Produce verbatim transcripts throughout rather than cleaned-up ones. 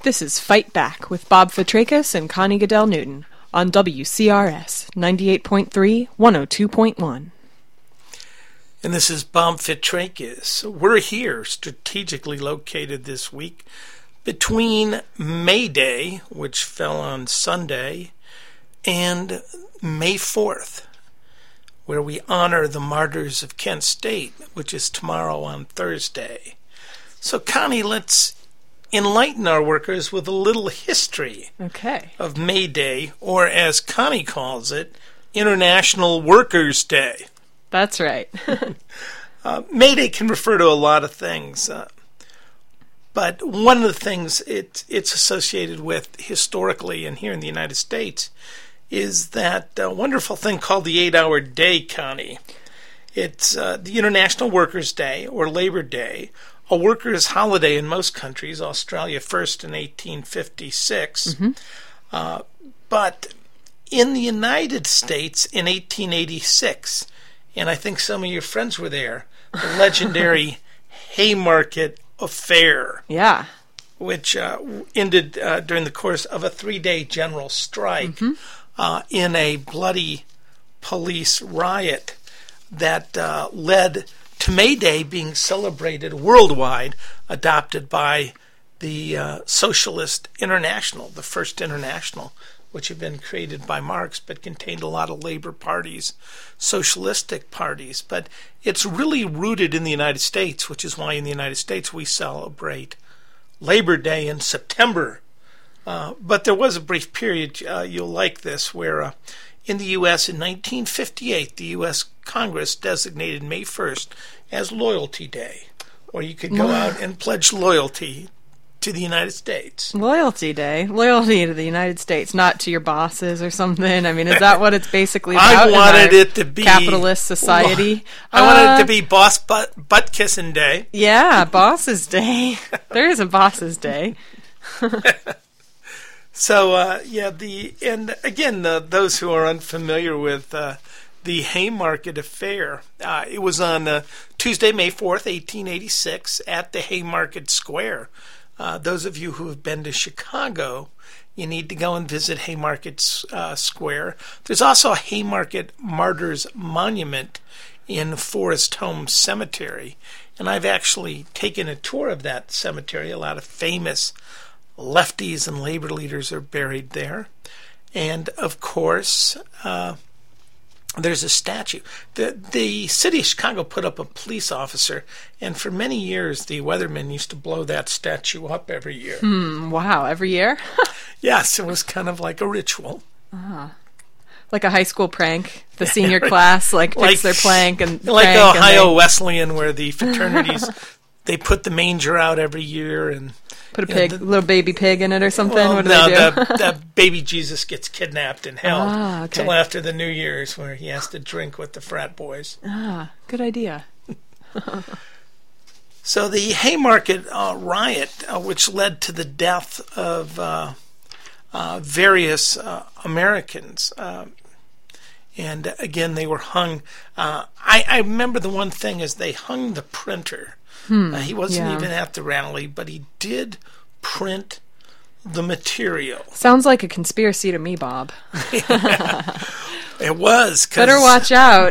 This is Fight Back with Bob Fitrakis and Connie Goodell Newton on W C R S ninety-eight point three, one oh two point one. And this is Bob Fitrakis. We're here, strategically located this week, between May Day, which fell on Sunday, and May fourth, where we honor the martyrs of Kent State, which is tomorrow on Thursday. So, Connie, let's enlighten our workers with a little history okay. of May Day, or as Connie calls it, International Workers' Day. That's right. uh, May Day can refer to a lot of things, uh, but one of the things it, it's associated with historically and here in the United States is that uh, wonderful thing called the eight-hour day, Connie. It's uh, the International Workers' Day, or Labor Day, a workers' holiday in most countries, Australia first in eighteen fifty-six. Mm-hmm. Uh, but in the United States in eighteen eighty-six, and I think some of your friends were there, the legendary Haymarket Affair. Yeah. Which uh, ended uh, during the course of a three-day general strike mm-hmm. uh, in a bloody police riot that uh, led to May Day being celebrated worldwide, adopted by the uh, Socialist International, the first international, which had been created by Marx but contained a lot of labor parties, socialistic parties. But it's really rooted in the United States, which is why in the United States we celebrate Labor Day in September. Uh, but there was a brief period, uh, you'll like this, where uh, in the U S in nineteen fifty-eight, the U S Congress designated May first as Loyalty Day, or you could go out and pledge loyalty to the United States. Loyalty Day? Loyalty to the United States, not to your bosses or something? I mean, is that what it's basically about? I wanted it to be capitalist society. I wanted uh, it to be Boss Butt, butt Kissing Day. Yeah, Boss's Day. There is a Boss's Day. So, uh, yeah, the and again, the, those who are unfamiliar with uh, the Haymarket Affair, uh, it was on uh, Tuesday, May fourth, eighteen eighty-six, at the Haymarket Square. Uh, those of you who have been to Chicago, you need to go and visit Haymarket uh, Square. There's also a Haymarket Martyrs Monument in Forest Home Cemetery, and I've actually taken a tour of that cemetery. A lot of famous lefties and labor leaders are buried there. And, of course, uh, there's a statue. The the city of Chicago put up a police officer, and for many years the weathermen used to blow that statue up every year. Hmm, wow, every year? Yes, it was kind of like a ritual. Ah. Like a high school prank. The senior class like picks like, their plank and like prank Ohio and they... Wesleyan, where the fraternities they put the manger out every year and put a pig, know, the, little baby pig in it or something. Well, what do no, they do? the, the baby Jesus gets kidnapped and held ah, okay. till after the New Year's, where he has to drink with the frat boys. Ah, good idea. So the Haymarket uh, riot, uh, which led to the death of uh, uh, various uh, Americans, uh, and again they were hung. Uh, I, I remember the one thing is they hung the printer. Hmm, uh, he wasn't yeah. even at the rally, but he did print the material. Sounds like a conspiracy to me, Bob. Yeah, it was. Better watch out.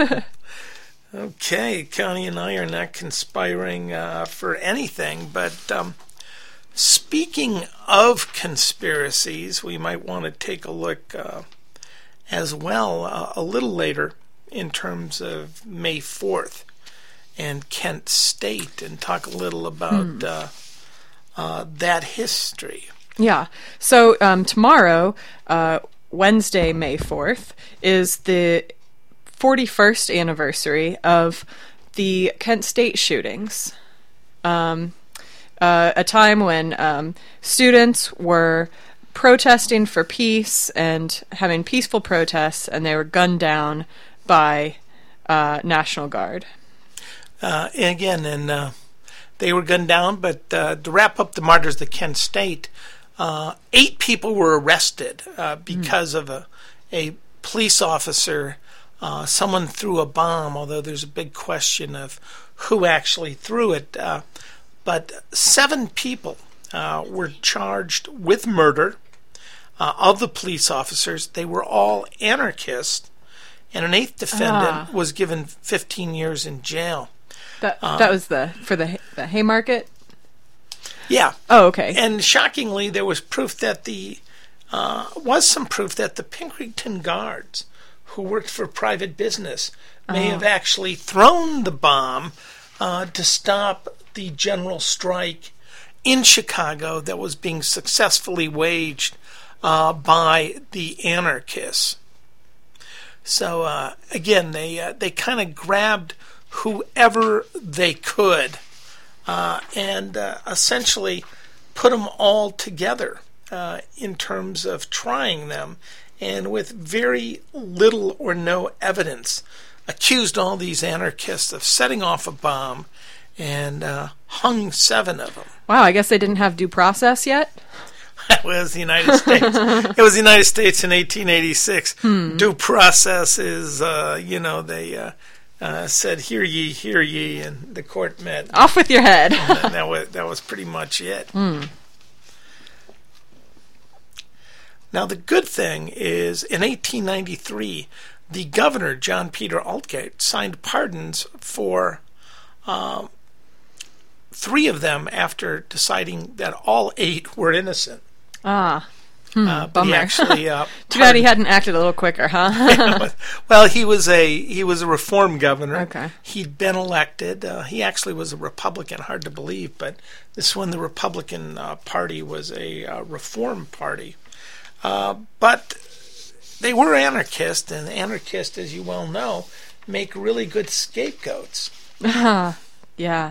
Okay, Connie and I are not conspiring uh, for anything, but um, speaking of conspiracies, we might want to take a look uh, as well uh, a little later in terms of May fourth and Kent State, and talk a little about hmm. uh, uh, that history. Yeah. So um, tomorrow, uh, Wednesday, May fourth, is the forty-first anniversary of the Kent State shootings. Um, uh, a time when um, students were protesting for peace and having peaceful protests, and they were gunned down by uh, National Guard. Uh, and again, and uh, they were gunned down, but uh, to wrap up the martyrs of Kent State, uh, eight people were arrested uh, because mm. of a, a police officer. Uh, someone threw a bomb, although there's a big question of who actually threw it. Uh, but seven people uh, were charged with murder uh, of the police officers. They were all anarchists, and an eighth defendant ah. was given fifteen years in jail. That um, that was the for the the Haymarket. Yeah. Oh, okay. And shockingly, there was proof that the uh, was some proof that the Pinkerton guards, who worked for private business, may oh. have actually thrown the bomb uh, to stop the general strike in Chicago that was being successfully waged uh, by the anarchists. So uh, again, they uh, they kind of grabbed whoever they could uh, and uh, essentially put them all together uh, in terms of trying them, and with very little or no evidence, accused all these anarchists of setting off a bomb and uh, hung seven of them. Wow, I guess they didn't have due process yet? It was the United States. It was the United States in eighteen eighty-six. Hmm. Due process is, uh, you know, they uh, uh, said, "Hear ye, hear ye," and the court met. Off with your head. And that was that was pretty much it. Hmm. Now, the good thing is, in eighteen ninety-three, the governor, John Peter Altgeld, signed pardons for um, three of them after deciding that all eight were innocent. Ah, hmm, uh, but bummer. He actually, uh, Too bad he hadn't acted a little quicker, huh? Well, he was a he was a reform governor. Okay. He'd been elected. Uh, he actually was a Republican. Hard to believe, but this one, the Republican uh, Party was a uh, reform party. Uh, but they were anarchists, and anarchists, as you well know, make really good scapegoats. Yeah.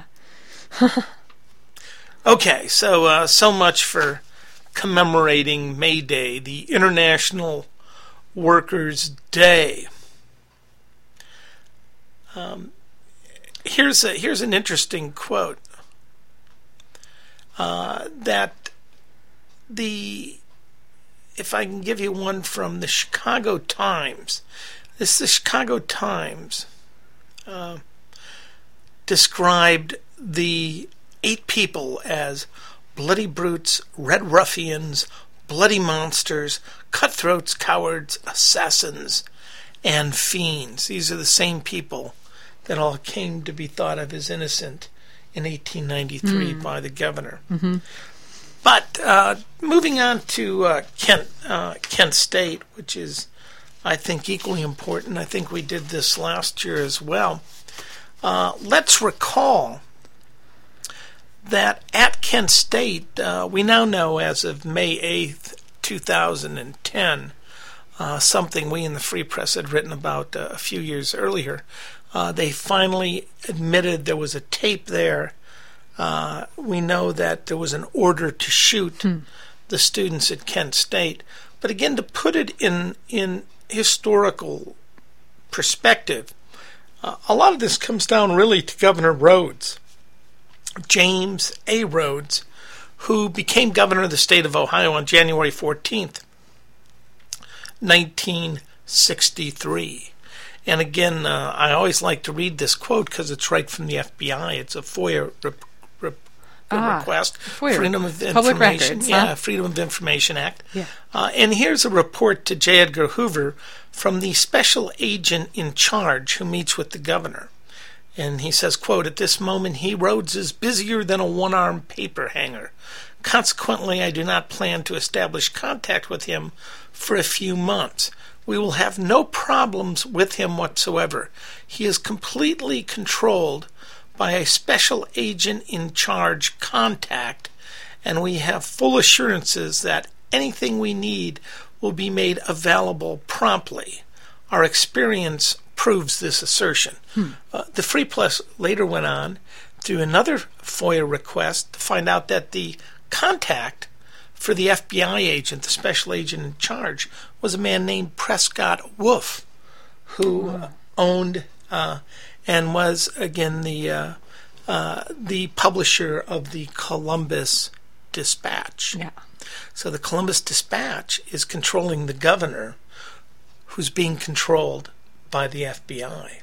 Okay, so uh, so much for commemorating May Day, the International Workers' Day. Um, here's a, here's an interesting quote uh, that the if I can give you one from the Chicago Times. This is the Chicago Times uh, described the eight people as bloody brutes, red ruffians, bloody monsters, cutthroats, cowards, assassins, and fiends. These are the same people that all came to be thought of as innocent in eighteen ninety-three mm. by the governor. Mm-hmm. But uh, moving on to uh, Kent, uh, Kent State, which is, I think, equally important. I think we did this last year as well. Uh, let's recall that at Kent State, uh, we now know as of May eighth, two thousand ten, uh, something we in the Free Press had written about uh, a few years earlier. Uh, they finally admitted there was a tape there. Uh, we know that there was an order to shoot hmm. the students at Kent State. But again, to put it in, in historical perspective, uh, a lot of this comes down really to Governor Rhodes, James A. Rhodes, who became governor of the state of Ohio on January fourteenth, nineteen sixty-three. And again, uh, I always like to read this quote because it's right from the F B I. It's a FOIA re- re- ah, request, FOIA. Freedom of Public Information, records, yeah, huh? Freedom of Information Act. Yeah. Uh, and here's a report to J. Edgar Hoover from the special agent in charge who meets with the governor. And he says, quote, "At this moment, he, Rhodes, is busier than a one-armed paper hanger. Consequently, I do not plan to establish contact with him for a few months. We will have no problems with him whatsoever. He is completely controlled by a special agent in charge contact, and we have full assurances that anything we need will be made available promptly. Our experience proves this assertion." Hmm. Uh, the Free Press later went on through another FOIA request to find out that the contact for the F B I agent, the special agent in charge, was a man named Prescott Wolf, who uh, owned uh, and was, again, the uh, uh, the publisher of the Columbus Dispatch. Yeah. So the Columbus Dispatch is controlling the governor, who's being controlled by the F B I.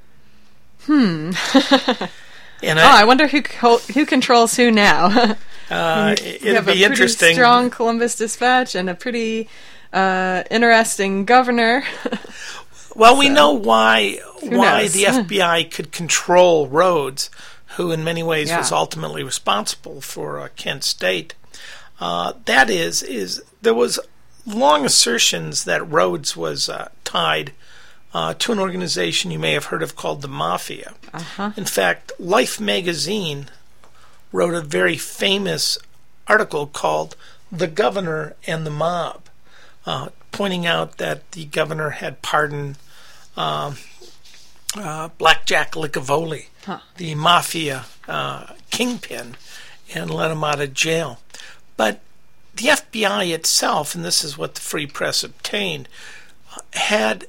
Hmm. and I, oh, I wonder who co- who controls who now. Uh, you it'll have be a pretty interesting. strong Columbus Dispatch and a pretty uh, interesting governor. Well, we So, know why why knows? the F B I could control Rhodes, who in many ways Yeah. was ultimately responsible for uh, Kent State. Uh, that is, is there was long assertions that Rhodes was uh, tied uh, to an organization you may have heard of called the Mafia. Uh-huh. In fact, Life magazine wrote a very famous article called "The Governor and the Mob," uh, pointing out that the governor had pardoned um, uh, Blackjack Licavoli, Huh. the mafia uh, kingpin, and let him out of jail. But the F B I itself, and this is what the Free Press obtained, had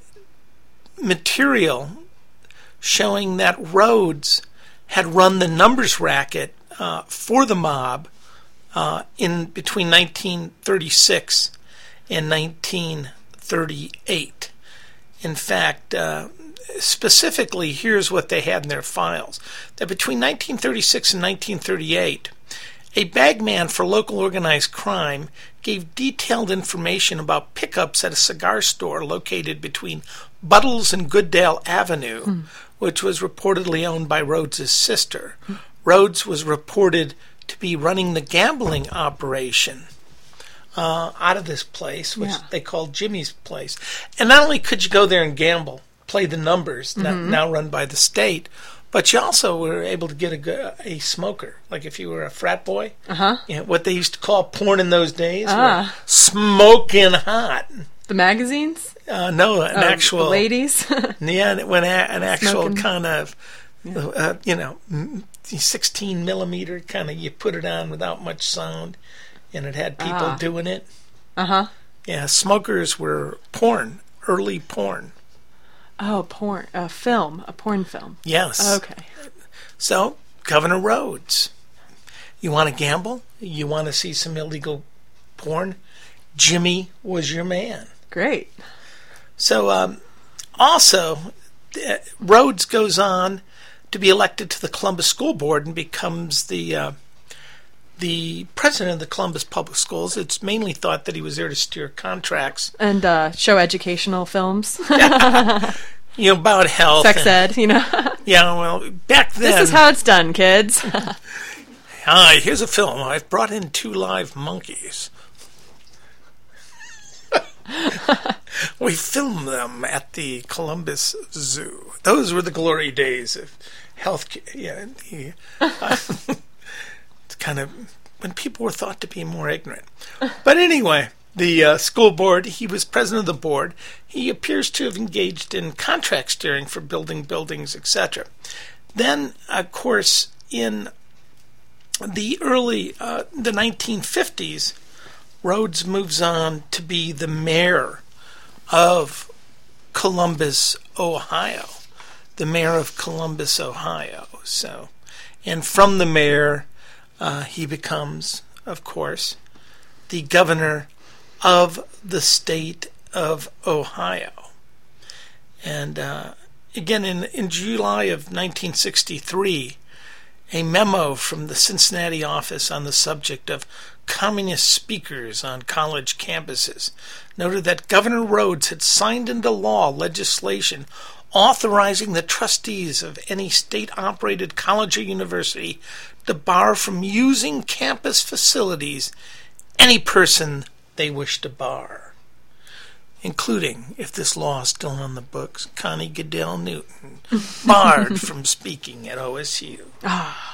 material showing that Rhodes had run the numbers racket uh, for the mob uh, in between nineteen thirty-six and nineteen thirty-eight. In fact, uh, specifically, here's what they had in their files. That between nineteen thirty-six and nineteen thirty-eight, a bagman for local organized crime gave detailed information about pickups at a cigar store located between Buttles and Gooddale Avenue, mm. which was reportedly owned by Rhodes' sister. Mm. Rhodes was reported to be running the gambling operation uh, out of this place, which yeah. they called Jimmy's Place. And not only could you go there and gamble, play the numbers, mm-hmm. now run by the state, but you also were able to get a, a smoker. Like if you were a frat boy, uh-huh. you know, what they used to call porn in those days, ah. were smoking hot. The magazines? Uh, no, an oh, actual... The ladies? yeah, when a, an actual Smoking. kind of, yeah. uh, you know, sixteen millimeter kind of, you put it on without much sound, and it had people ah. doing it. Uh-huh. Yeah, smokers were porn, early porn. Oh, porn. A film. A porn film. Yes. Okay. So, Governor Rhodes. You want to gamble? You want to see some illegal porn? Jimmy was your man. Great. So, um, also, uh, Rhodes goes on to be elected to the Columbus School Board and becomes the uh, the president of the Columbus Public Schools. It's mainly thought that he was there to steer contracts. And uh, show educational films. You know, about health. Sex and, ed, you know. Yeah, well, back then... This is how it's done, kids. Hi, here's a film. I've brought in two live monkeys. We filmed them at the Columbus Zoo. Those were the glory days of health care. Yeah, the, uh, it's kind of when people were thought to be more ignorant. But anyway, the uh, school board, he was president of the board. He appears to have engaged in contract steering for building buildings, et cetera. Then, of course, in the early, uh, the nineteen fifties, Rhodes moves on to be the mayor of Columbus, Ohio. The mayor of Columbus, Ohio. So, and from the mayor, uh, he becomes, of course, the governor of the state of Ohio. And uh, again, in, in July of nineteen sixty-three, a memo from the Cincinnati office on the subject of communist speakers on college campuses noted that Governor Rhodes had signed into law legislation authorizing the trustees of any state-operated college or university to bar from using campus facilities any person they wish to bar, including, if this law is still on the books, Connie Goodell Newton, barred from speaking at O S U. Ah.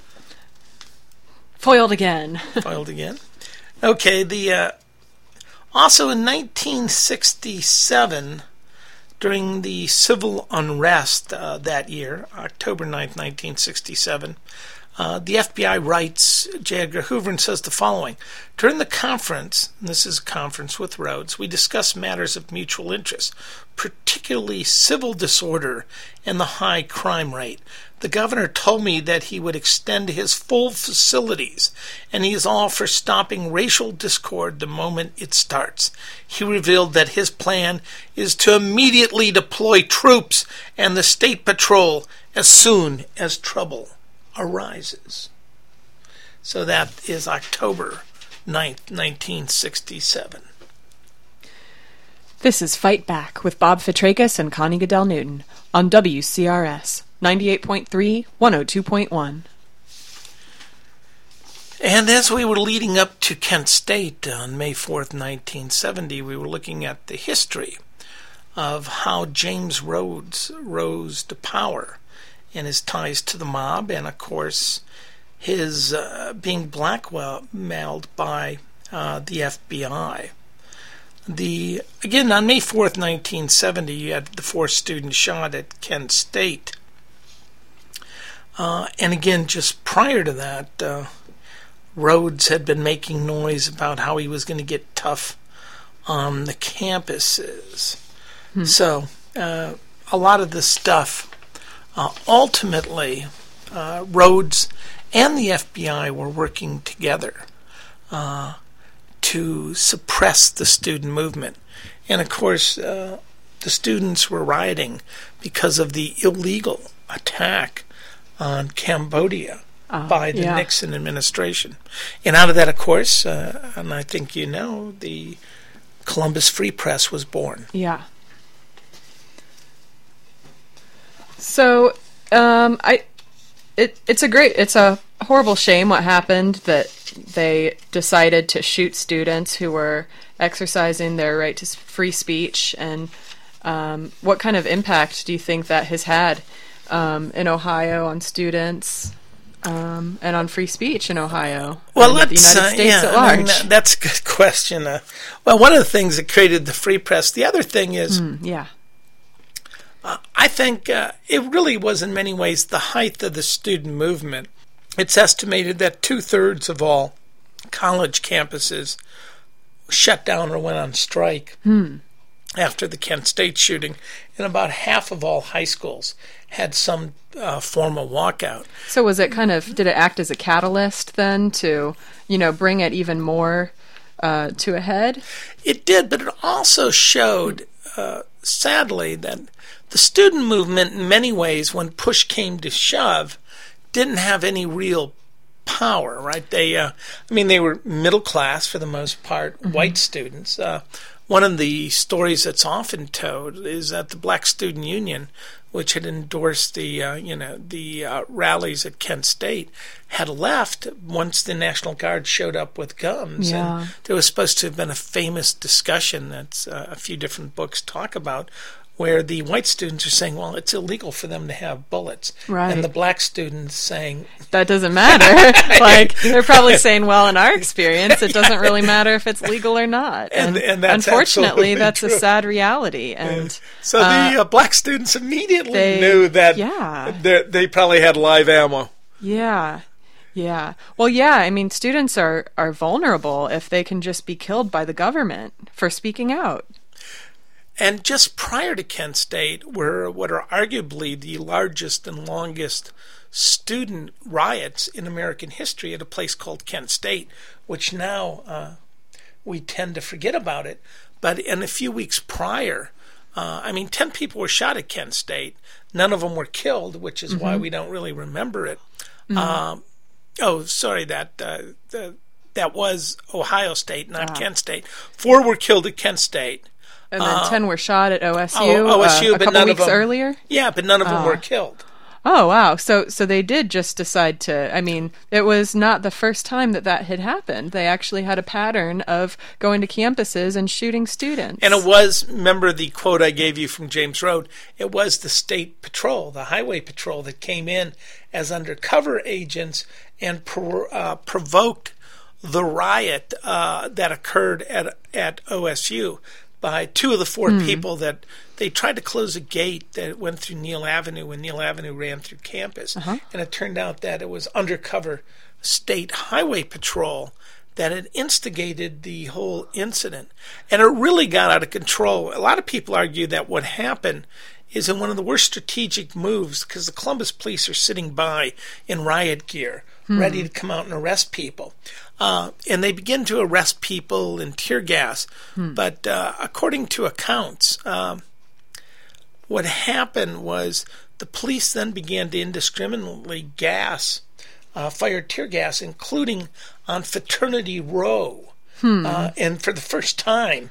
Foiled again. Foiled again. Okay, the uh, also in nineteen sixty-seven, during the civil unrest uh, that year, October ninth, nineteen sixty-seven, uh, the F B I writes, J. Edgar Hoover, and says the following: during the conference, and this is a conference with Rhodes, we discussed matters of mutual interest, particularly civil disorder and the high crime rate. The governor told me that he would extend his full facilities, and he is all for stopping racial discord the moment it starts. He revealed that his plan is to immediately deploy troops and the state patrol as soon as trouble arises. So that is October ninth, nineteen sixty-seven. This is Fight Back with Bob Fitrakis and Connie Goodell Newton on W C R S ninety-eight point three, one oh two point one. And as we were leading up to Kent State on May fourth, nineteen seventy, we were looking at the history of how James Rhodes rose to power and his ties to the mob, and of course his uh, being blackmailed by uh, the F B I. The again on May fourth, nineteen seventy, you had the four students shot at Kent State, uh, and again just prior to that, uh, Rhodes had been making noise about how he was going to get tough on the campuses. Hmm. So uh, a lot of this stuff, uh, ultimately, uh, Rhodes and the F B I were working together uh, to suppress the student movement. And of course, uh, the students were rioting because of the illegal attack on Cambodia uh, by the yeah. Nixon administration. And out of that, of course, uh, and I think you know, the Columbus Free Press was born. Yeah. So, um, I, it, it's a great, it's a horrible shame what happened, that they decided to shoot students who were exercising their right to free speech. And um, what kind of impact do you think that has had um, in Ohio on students um, and on free speech in Ohio? Well, and let's the United uh, States yeah, at large. I mean, that, that's a good question. Uh, well, one of the things that created the Free Press. The other thing is, mm, yeah. Uh, I think uh, it really was in many ways the height of the student movement. It's estimated that two-thirds of all college campuses shut down or went on strike hmm. after the Kent State shooting, and about half of all high schools had some uh, form of walkout. So was it kind of, did it act as a catalyst then to, you know, bring it even more uh, to a head? It did, but it also showed, uh, sadly, that the student movement, in many ways, when push came to shove, didn't have any real power, right? They, uh, I mean, they were middle class for the most part, mm-hmm. white students. Uh, one of the stories that's often told is that the Black Student Union, which had endorsed the, uh, you know, the uh, rallies at Kent State, had left once the National Guard showed up with guns. Yeah. And there was supposed to have been a famous discussion that uh, a few different books talk about, where the white students are saying, well, it's illegal for them to have bullets. Right. And the black students saying... That doesn't matter. Like, they're probably saying, well, in our experience, it doesn't really matter if it's legal or not. And, and, and that's unfortunately, that's true. a sad reality. And So the uh, uh, black students immediately they, knew that yeah. they probably had live ammo. Yeah. Yeah. Well, yeah, I mean, students are, are vulnerable if they can just be killed by the government for speaking out. And just prior to Kent State were what are arguably the largest and longest student riots in American history at a place called Kent State, which now uh, we tend to forget about it. But in a few weeks prior, uh, I mean, ten people were shot at Kent State. None of them were killed, which is mm-hmm. why we don't really remember it. Mm-hmm. Um, oh, sorry, that uh, the, that was Ohio State, not ah. Kent State. Four were killed at Kent State. And then uh, ten were shot at O S U, oh, O S U uh, a but couple none weeks of them, earlier? Yeah, but none of them uh, were killed. Oh, wow. So so they did just decide to, I mean, it was not the first time that that had happened. They actually had a pattern of going to campuses and shooting students. And it was, remember the quote I gave you from James Rhodes, it was the state patrol, the highway patrol, that came in as undercover agents and pro, uh, provoked the riot uh, that occurred at at O S U. By two of the four mm. people that they tried to close a gate that went through Neal Avenue when Neal Avenue ran through campus. Uh-huh. And it turned out that it was undercover state highway patrol that had instigated the whole incident. And it really got out of control. A lot of people argue that what happened is in one of the worst strategic moves, because the Columbus police are sitting by in riot gear, hmm. ready to come out and arrest people. Uh, and they begin to arrest people in tear gas. Hmm. But uh, according to accounts, um, what happened was the police then began to indiscriminately gas uh, fired tear gas, including on Fraternity Row. Hmm. Uh, and for the first time,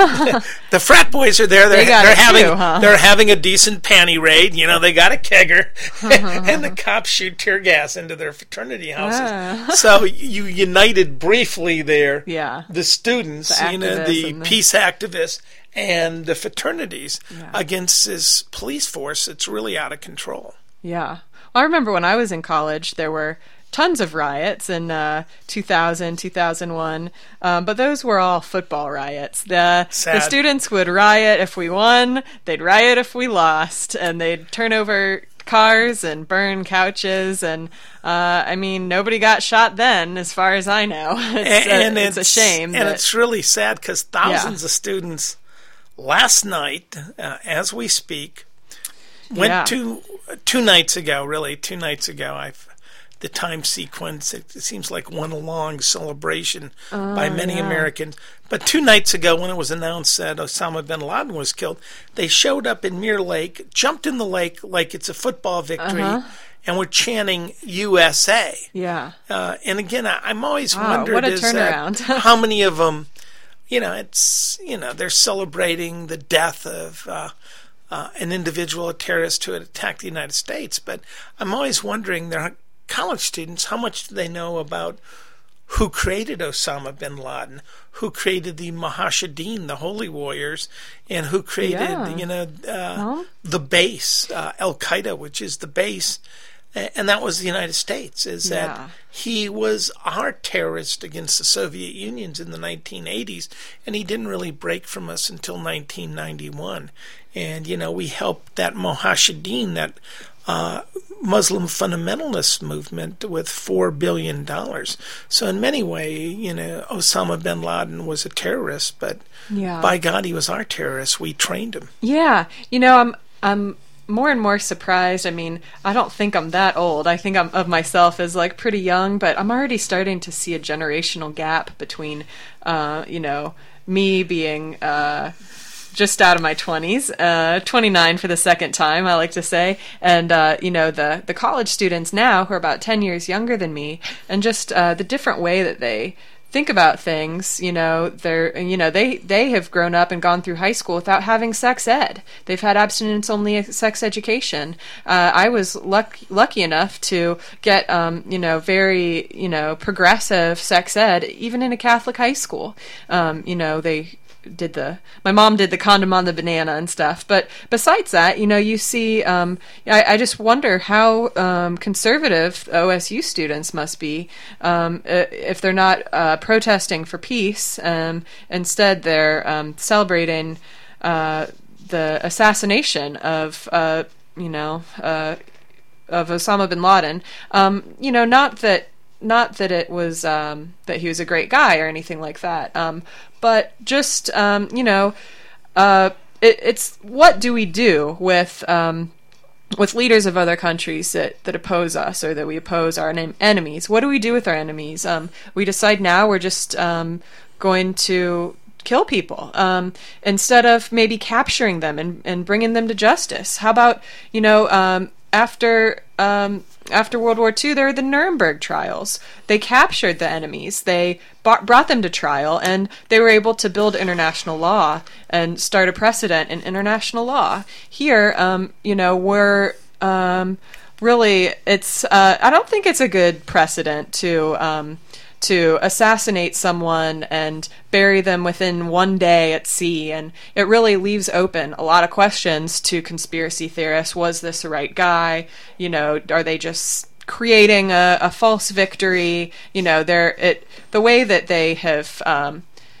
the frat boys are there. They're, they got they're it having too, huh? they're having a decent panty raid. You know, they got a kegger, and the cops shoot tear gas into their fraternity houses. Ah. So you united briefly there. Yeah, the students, the you know, the, the peace activists, and the fraternities yeah. against this police force. It's really out of control. Yeah, well, I remember when I was in college, there were tons of riots in uh, two thousand, two thousand one, um, but those were all football riots. The, the students would riot if we won, they'd riot if we lost, and they'd turn over cars and burn couches, and uh, I mean, nobody got shot then, as far as I know. It's, and a, it's, it's a shame. And that, it's really sad, because thousands yeah. of students last night, uh, as we speak, went yeah. to, two nights ago, really, two nights ago, I've the time sequence, it, it seems like one long celebration uh, by many yeah. Americans. But two nights ago, when it was announced that Osama bin Laden was killed, they showed up in Mirror Lake, jumped in the lake like it's a football victory, uh-huh. and were chanting U S A. Yeah. Uh, and again, I, I'm always wow, wondered what a is turnaround. that how many of them, you know, it's, you know, they're celebrating the death of uh, uh, an individual, a terrorist who had attacked the United States. But I'm always wondering, they're college students, how much do they know about who created Osama bin Laden, who created the Mujahideen, the Holy Warriors, and who created, yeah. you know, uh, huh? the base, uh, Al Qaeda, which is the base, and that was the United States. Is yeah. that he was our terrorist against the Soviet Union in the nineteen eighties, and he didn't really break from us until nineteen ninety-one. And you know, we helped that Mujahideen, that Uh, Muslim fundamentalist movement, with four billion dollars. So in many ways, you know, Osama bin Laden was a terrorist, but yeah. by God, he was our terrorist. We trained him. Yeah. You know, I'm I'm more and more surprised. I mean, I don't think I'm that old. I think I'm of myself as like pretty young, but I'm already starting to see a generational gap between, uh, you know, me being uh, just out of my twenties, uh, twenty-nine for the second time, I like to say, and uh, you know, the the college students now who are about ten years younger than me, and just uh, the different way that they think about things. You know, they're you know they they have grown up and gone through high school without having sex ed. They've had abstinence only sex education. Uh, I was luck, lucky enough to get um, you know very you know progressive sex ed even in a Catholic high school. Um, you know they. did the my mom did the condom on the banana and stuff, but besides that, you know, you see um I, I just wonder how um conservative O S U students must be um if they're not uh protesting for peace. Um instead they're um celebrating uh the assassination of uh you know uh of Osama bin Laden. Um you know, not that Not that it was um, that he was a great guy or anything like that, um, but just um, you know, uh, it, it's what do we do with um, with leaders of other countries that, that oppose us or that we oppose our en- enemies? What do we do with our enemies? Um, we decide now we're just um, going to kill people um, instead of maybe capturing them and, and bringing them to justice. How about you know um, after um, After World War Two, there were the Nuremberg trials. They captured the enemies. They bought, brought them to trial, and they were able to build international law and start a precedent in international law. Here, um, you know, we're um, really, it's, uh, I don't think it's a good precedent to, um, to assassinate someone and bury them within one day at sea. And it really leaves open a lot of questions to conspiracy theorists. Was this the right guy? You know, are they just creating a, a false victory? You know, they're, it, the way that they have um,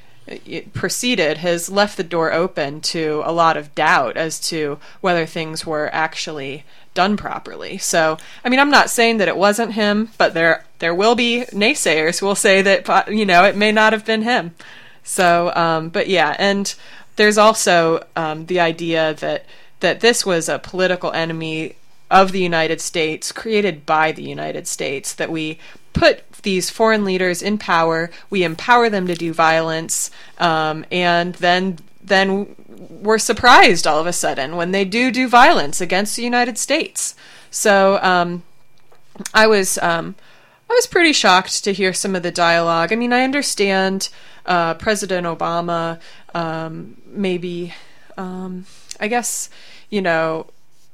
it proceeded has left the door open to a lot of doubt as to whether things were actually done properly. So, I mean, I'm not saying that it wasn't him, but there there will be naysayers who will say that, you know, it may not have been him. So, um, but yeah, and there's also um, the idea that that this was a political enemy of the United States, created by the United States, that we put these foreign leaders in power, we empower them to do violence, um, and then then we're surprised all of a sudden when they do do violence against the United States. So um, I was um, I was pretty shocked to hear some of the dialogue. I mean, I understand uh, President Obama um, maybe, um, I guess, you know,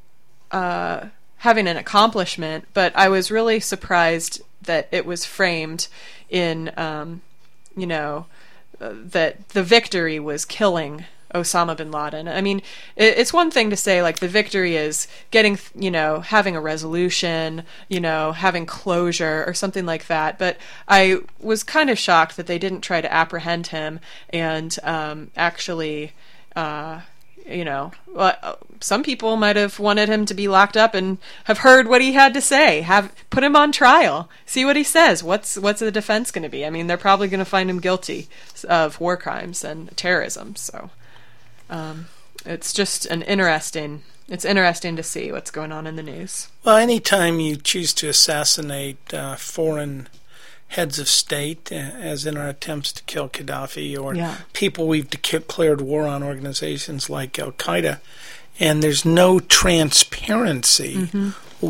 uh, having an accomplishment, but I was really surprised that it was framed in, um, you know, uh, that the victory was killing Osama bin Laden. I mean, it, it's one thing to say, like, the victory is getting, you know, having a resolution, you know, having closure or something like that. But I was kind of shocked that they didn't try to apprehend him and um, actually, uh, you know, uh, some people might have wanted him to be locked up and have heard what he had to say, have put him on trial, see what he says. What's what's the defense going to be? I mean, they're probably going to find him guilty of war crimes and terrorism. So. Um, it's just an interesting, it's interesting to see what's going on in the news. Well, anytime you choose to assassinate uh, foreign heads of state, uh, as in our attempts to kill Gaddafi, or yeah. people we've declared war on, organizations like Al-Qaeda, and there's no transparency mm-hmm.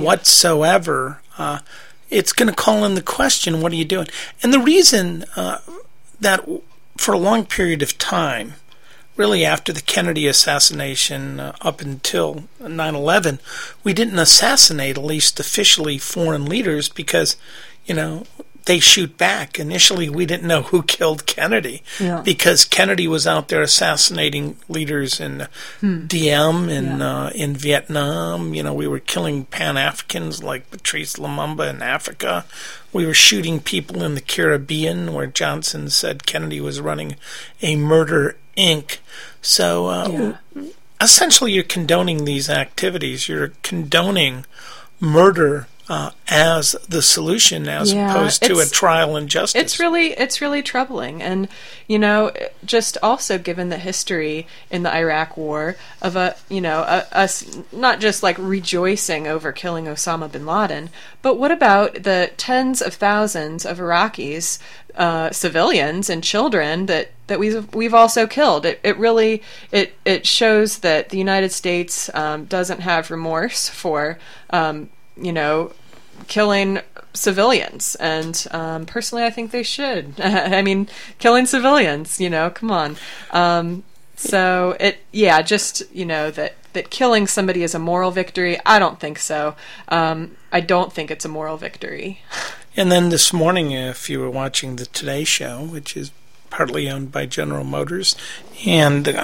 whatsoever, uh, it's going to call into question, what are you doing? And the reason uh, that for a long period of time, really after the Kennedy assassination uh, up until nine eleven, we didn't assassinate, at least officially, foreign leaders because, you know, they shoot back. Initially, we didn't know who killed Kennedy yeah. because Kennedy was out there assassinating leaders in hmm. Diem, in, yeah. uh, in Vietnam. You know, we were killing Pan-Africans like Patrice Lumumba in Africa. We were shooting people in the Caribbean where Johnson said Kennedy was running a murder inc. So uh, yeah. essentially you're condoning these activities. You're condoning murder uh, as the solution as yeah, opposed to a trial and justice. It's really it's really troubling. And, you know, just also given the history in the Iraq War of, a you know, a, us not just like rejoicing over killing Osama bin Laden, but what about the tens of thousands of Iraqis, uh, civilians and children that, that we've, we've also killed? It, it really, it, it shows that the United States um, doesn't have remorse for, um, you know, killing civilians. And um, personally, I think they should. I mean, killing civilians, you know, come on. Um, so it, yeah, just, you know, that, that killing somebody is a moral victory. I don't think so. Um, I don't think it's a moral victory. And then this morning, if you were watching the Today Show, which is partly owned by General Motors and uh,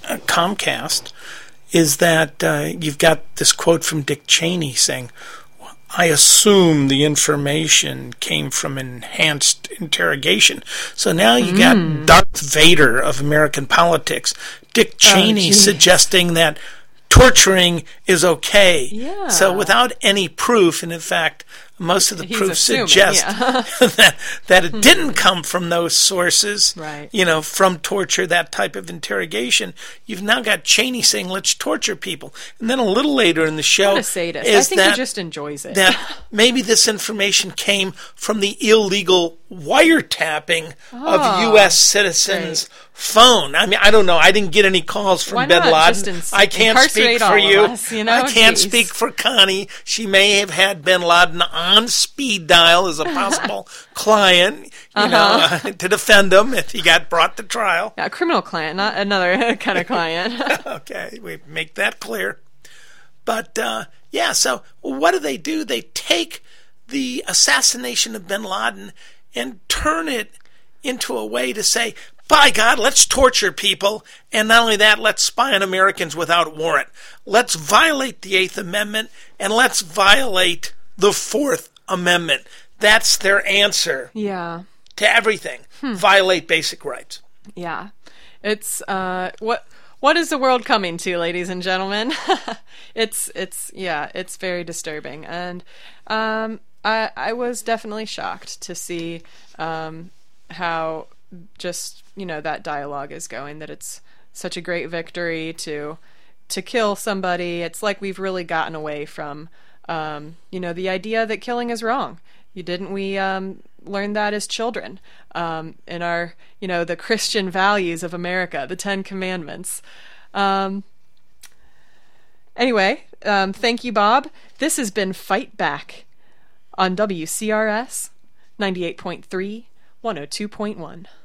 Comcast, is that uh, you've got this quote from Dick Cheney saying, I assume the information came from enhanced interrogation. So now you mm. got Darth Vader of American politics, Dick Cheney, oh, suggesting that torturing is okay. Yeah. So without any proof, and in fact, most of the He's proof assuming, suggest yeah. that that it didn't come from those sources, right. you know, from torture, that type of interrogation. You've now got Cheney saying, let's torture people. And then a little later in the show, what a sadist. is I think that, he just enjoys it. that maybe this information came from the illegal wiretapping oh, of U S citizens' right. phone. I mean, I don't know. I didn't get any calls from Why bin not? Laden. Just ins- I can't speak for all you. Of us, you know? I can't Jeez. speak for Connie. She may have had bin Laden on speed dial as a possible client, you uh-huh. know, to defend him if he got brought to trial. Yeah, a criminal client, not another kind of client. Okay, we make that clear. But, uh, yeah, so what do they do? They take the assassination of bin Laden and turn it into a way to say, by God, let's torture people, and not only that, let's spy on Americans without warrant. Let's violate the Eighth Amendment, and let's violate the Fourth Amendment. That's their answer yeah. to everything. Hmm. Violate basic rights. Yeah. It's, uh, what... What is the world coming to, ladies and gentlemen? it's, it's, yeah, it's very disturbing. And um, I, I was definitely shocked to see um, how just, you know, that dialogue is going, that it's such a great victory to, to kill somebody. It's like we've really gotten away from, um, you know, the idea that killing is wrong. You didn't we um, learn that as children um, in our, you know, the Christian values of America, the Ten Commandments. Um, anyway, um, thank you, Bob. This has been Fight Back on W C R S ninety-eight point three, one oh two point one.